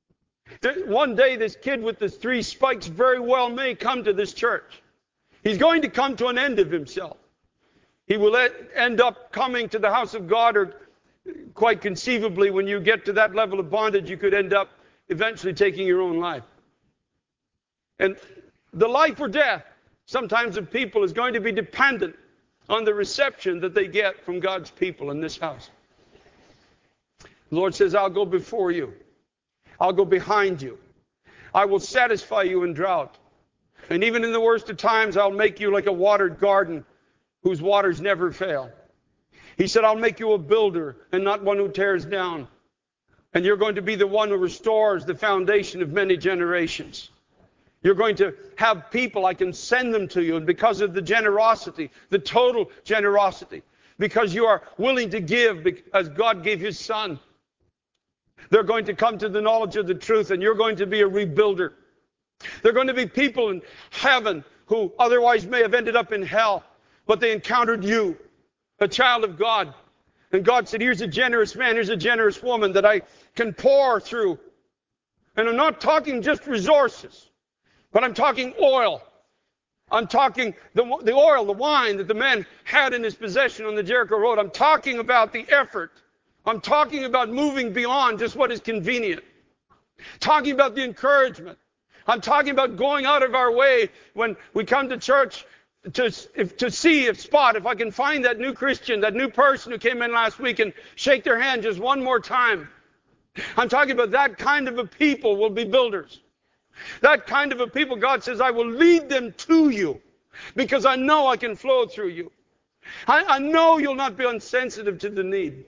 One day this kid with the three spikes very well may come to this church. He's going to come to an end of himself. He will end up coming to the house of God, or quite conceivably, when you get to that level of bondage, you could end up eventually taking your own life. And the life or death, sometimes of people, is going to be dependent on the reception that they get from God's people in this house. The Lord says, I'll go before you. I'll go behind you. I will satisfy you in drought. And even in the worst of times, I'll make you like a watered garden whose waters never fail. He said, I'll make you a builder and not one who tears down. And you're going to be the one who restores the foundation of many generations. You're going to have people, I can send them to you, and because of the generosity, the total generosity, because you are willing to give as God gave his son, they're going to come to the knowledge of the truth, and you're going to be a rebuilder. There are going to be people in heaven who otherwise may have ended up in hell, but they encountered you, a child of God. And God said, here's a generous man, here's a generous woman that I can pour through. And I'm not talking just resources, but I'm talking oil. I'm talking the, the oil, the wine that the man had in his possession on the Jericho road. I'm talking about the effort. I'm talking about moving beyond just what is convenient. Talking about the encouragement. I'm talking about going out of our way when we come to church to, if, to see, if spot, if I can find that new Christian, that new person who came in last week, and shake their hand just one more time. I'm talking about that kind of a people will be builders. That kind of a people, God says, I will lead them to you because I know I can flow through you. I, I know you'll not be insensitive to the need.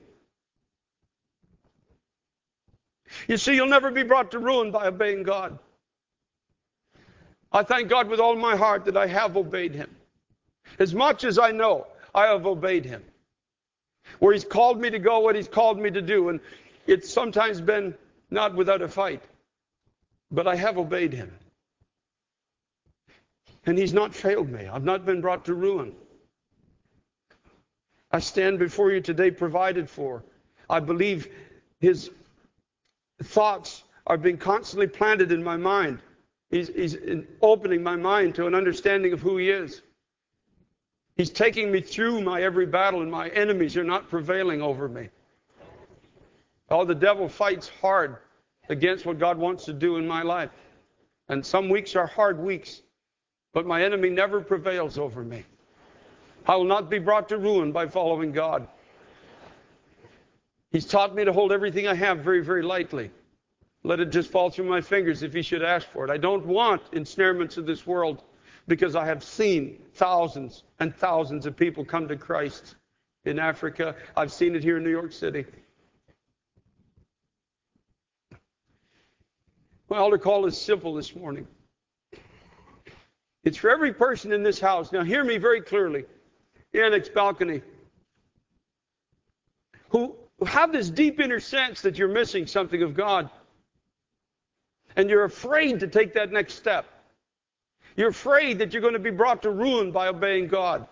You see, you'll never be brought to ruin by obeying God. I thank God with all my heart that I have obeyed him. As much as I know, I have obeyed him. Where he's called me to go, what he's called me to do. And it's sometimes been not without a fight. But I have obeyed him. And he's not failed me. I've not been brought to ruin. I stand before you today provided for. I believe his thoughts are being constantly planted in my mind. He's, he's opening my mind to an understanding of who he is. He's taking me through my every battle, and my enemies are not prevailing over me. Oh, the devil fights hard against what God wants to do in my life. And some weeks are hard weeks, but my enemy never prevails over me. I will not be brought to ruin by following God. He's taught me to hold everything I have very, very lightly. Let it just fall through my fingers if he should ask for it. I don't want ensnarements of this world, because I have seen thousands and thousands of people come to Christ in Africa. I've seen it here in New York City. My altar call is simple this morning. It's for every person in this house. Now hear me very clearly. Annex balcony. Who have this deep inner sense that you're missing something of God. And you're afraid to take that next step. You're afraid that you're going to be brought to ruin by obeying God.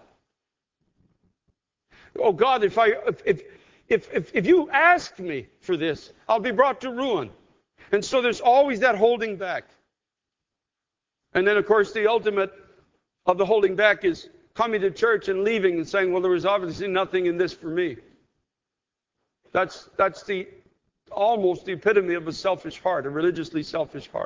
Oh God, if I if if if, if you ask me for this, I'll be brought to ruin. And so there's always that holding back. And then, of course, the ultimate of the holding back is coming to church and leaving and saying, well, there was obviously nothing in this for me. That's that's the almost the epitome of a selfish heart, a religiously selfish heart.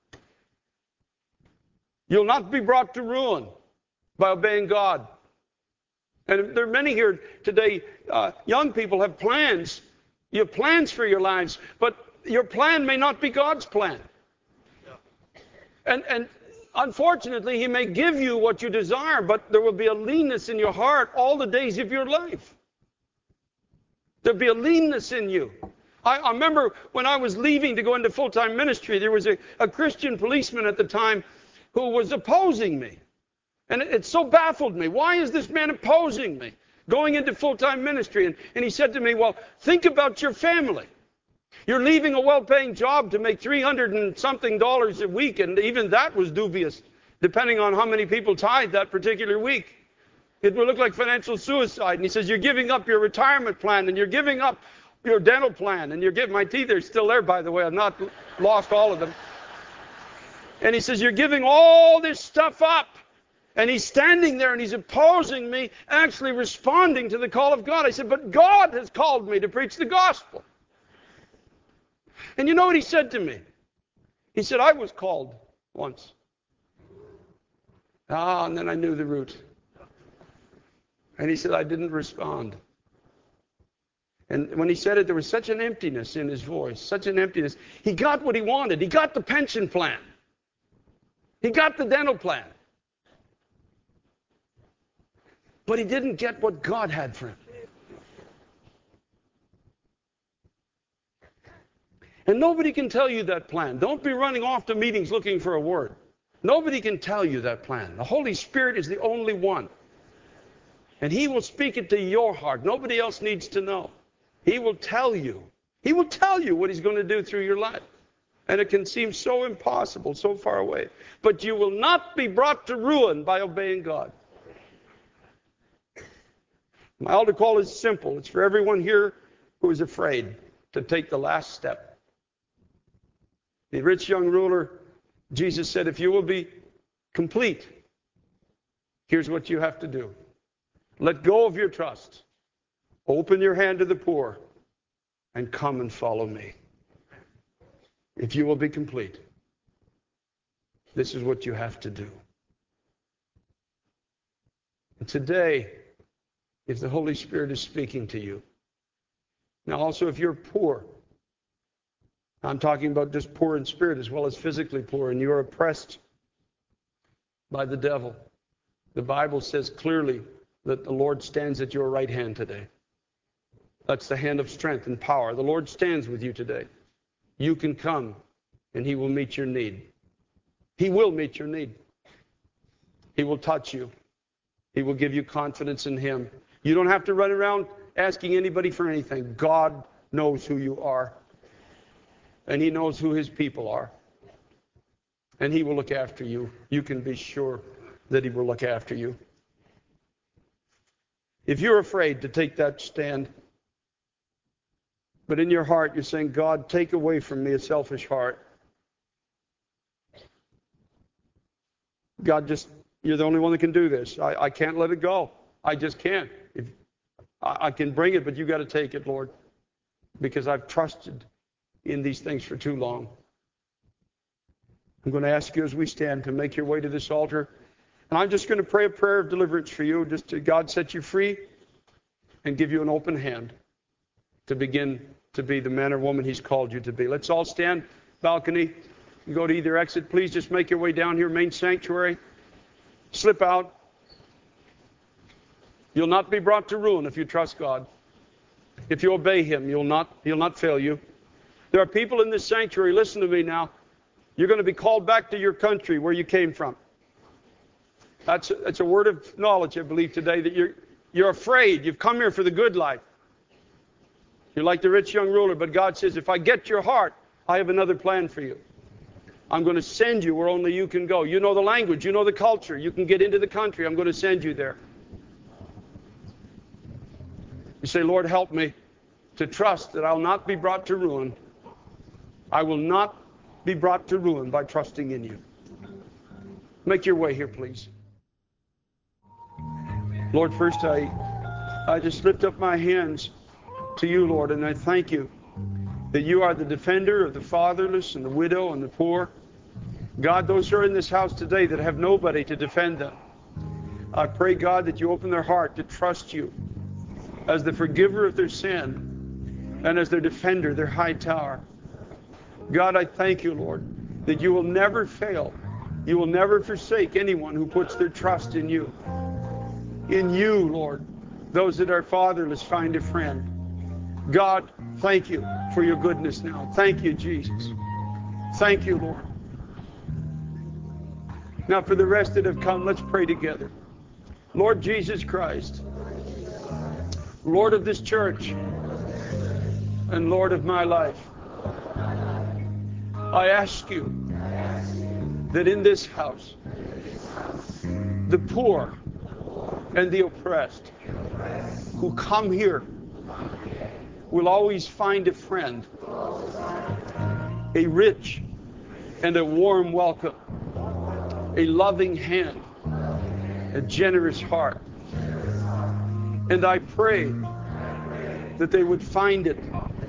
You'll not be brought to ruin by obeying God. And there are many here today, uh, young people have plans. You have plans for your lives, but your plan may not be God's plan. Yeah. And, and unfortunately, he may give you what you desire, but there will be a leanness in your heart all the days of your life. There'll be a leanness in you. I, I remember when I was leaving to go into full-time ministry, there was a, a Christian policeman at the time who was opposing me. And it, it so baffled me. Why is this man opposing me going into full-time ministry? And, and he said to me, well, think about your family. You're leaving a well-paying job to make three hundred and something dollars a week, and even that was dubious, depending on how many people tithed that particular week. It would look like financial suicide. And he says, you're giving up your retirement plan, and you're giving up your dental plan, and you're giving, my teeth are still there, by the way. I've not lost all of them. And he says, you're giving all this stuff up. And he's standing there and he's opposing me, actually responding to the call of God. I said, but God has called me to preach the gospel. And you know what he said to me? He said, I was called once. Ah, and then I knew the route. And he said, I didn't respond. And when he said it, there was such an emptiness in his voice, such an emptiness. He got what he wanted. He got the pension plan. He got the dental plan. But he didn't get what God had for him. And nobody can tell you that plan. Don't be running off to meetings looking for a word. Nobody can tell you that plan. The Holy Spirit is the only one. And he will speak it to your heart. Nobody else needs to know. He will tell you. He will tell you what he's going to do through your life. And it can seem so impossible, so far away. But you will not be brought to ruin by obeying God. My altar call is simple. It's for everyone here who is afraid to take the last step. The rich young ruler, Jesus said, if you will be complete, here's what you have to do. Let go of your trust. Open your hand to the poor and come and follow me. If you will be complete, this is what you have to do. And today, if the Holy Spirit is speaking to you, now also if you're poor, I'm talking about just poor in spirit as well as physically poor, and you're oppressed by the devil, the Bible says clearly that the Lord stands at your right hand today. That's the hand of strength and power. The Lord stands with you today. You can come, and he will meet your need. He will meet your need. He will touch you. He will give you confidence in him. You don't have to run around asking anybody for anything. God knows who you are. And he knows who his people are. And he will look after you. You can be sure that he will look after you. If you're afraid to take that stand, but in your heart you're saying, God, take away from me a selfish heart. God, just, you're the only one that can do this. I, I can't let it go. I just can't. If, I, I can bring it, but you got to take it, Lord, because I've trusted in these things for too long. I'm going to ask you as we stand to make your way to this altar. And I'm just going to pray a prayer of deliverance for you, just to God set you free and give you an open hand to begin to be the man or woman he's called you to be. Let's all stand. Balcony. You go to either exit. Please just make your way down here, main sanctuary. Slip out. You'll not be brought to ruin if you trust God. If you obey him, you'll not, he'll not fail you. There are people in this sanctuary, listen to me now. You're going to be called back to your country where you came from. That's a, that's a word of knowledge, I believe, today, that you're, you're afraid. You've come here for the good life. You're like the rich young ruler, but God says, if I get your heart, I have another plan for you. I'm going to send you where only you can go. You know the language. You know the culture. You can get into the country. I'm going to send you there. You say, Lord, help me to trust that I'll not be brought to ruin. I will not be brought to ruin by trusting in you. Make your way here, please. Lord, first I, I just lift up my hands to you, Lord, and I thank you that you are the defender of the fatherless and the widow and the poor. God, those who are in this house today that have nobody to defend them, I pray, God, that you open their heart to trust you as the forgiver of their sin and as their defender, their high tower. God, I thank you, Lord, that you will never fail. You will never forsake anyone who puts their trust in you. In you, Lord, those that are fatherless find a friend. God, thank you for your goodness now. Thank you, Jesus. Thank you, Lord. Now for the rest that have come, let's pray together. Lord Jesus Christ, Lord of this church and Lord of my life, I ask you that in this house, the poor and the oppressed who come here will always find a friend, a rich and a warm welcome, a loving hand, a generous heart. And I pray that they would find it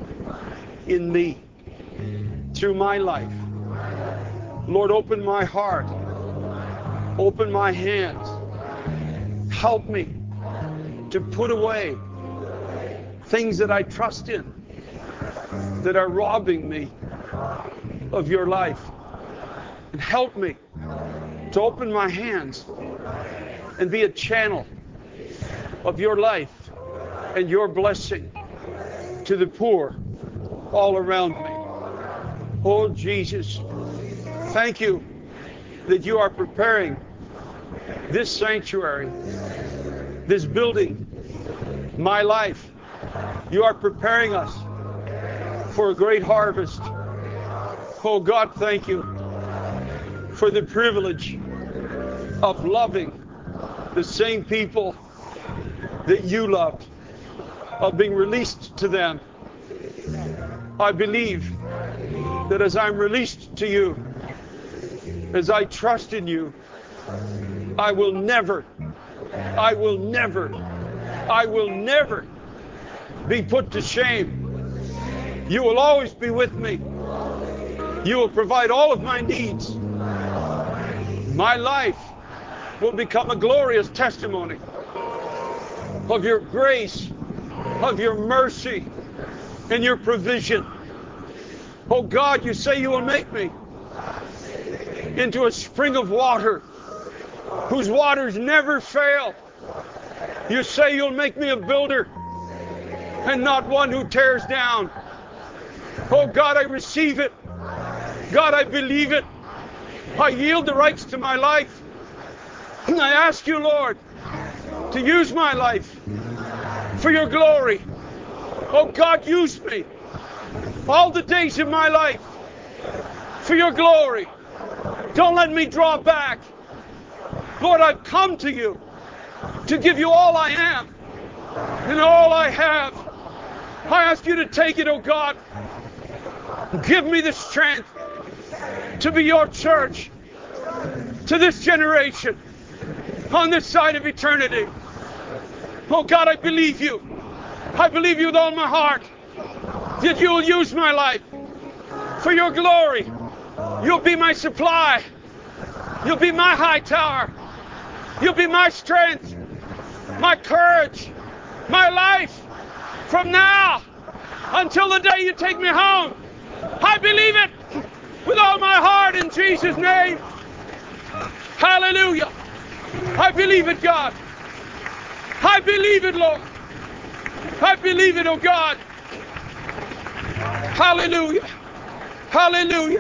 in me, through my life. Lord, open my heart, open my hands. Help me to put away things that I trust in that are robbing me of your life. And help me to open my hands and be a channel of your life and your blessing to the poor all around me. Oh, Jesus, thank you that you are preparing this sanctuary, this building, my life. You are preparing us for a great harvest. Oh, God, thank you for the privilege of loving the same people that you loved, of being released to them. I believe that as I'm released to you, as I trust in you, I will never, I will never, I will never be put to shame. You will always be with me. You will provide all of my needs. My life will become a glorious testimony of your grace, of your mercy, and your provision. Oh God, you say you will make me into a spring of water whose waters never fail. You say you'll make me a builder and not one who tears down. Oh God, I receive it. God, I believe it. I yield the rights to my life. And I ask you, Lord, to use my life for your glory. Oh God, use me all the days of my life for your glory. Don't let me draw back. Lord, I've come to you to give you all I am and all I have. I ask you to take it, oh God. Give me the strength to be your church to this generation on this side of eternity. Oh God, I believe you. I believe you with all my heart that you will use my life for your glory. You'll be my supply. You'll be my high tower. You'll be my strength, my courage, my life from now until the day you take me home. I believe it with all my heart in Jesus' name. Hallelujah. I believe it, God. I believe it, Lord. I believe it, oh God. Hallelujah. Hallelujah.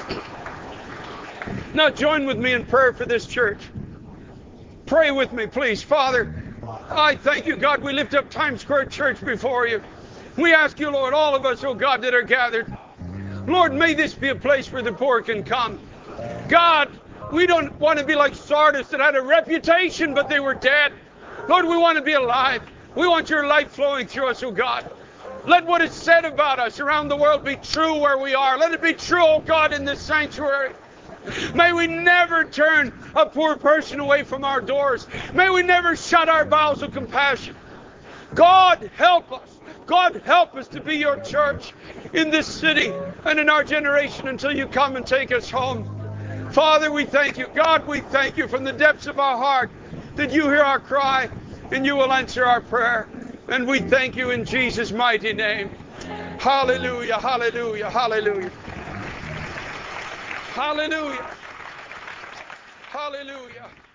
Now join with me in prayer for this church. Pray with me, please. Father, I thank you, God. We lift up Times Square Church before you. We ask you, Lord, all of us, oh God, that are gathered. Lord, may this be a place where the poor can come. God, we don't want to be like Sardis that had a reputation, but they were dead. Lord, we want to be alive. We want your life flowing through us, oh God. Let what is said about us around the world be true where we are. Let it be true, oh God, in this sanctuary. May we never turn a poor person away from our doors. May we never shut our bowels of compassion. God, help us. God, help us to be your church in this city and in our generation until you come and take us home. Father, we thank you. God, we thank you from the depths of our heart that you hear our cry and you will answer our prayer. And we thank you in Jesus' mighty name. Hallelujah, hallelujah, hallelujah. Hallelujah. Hallelujah.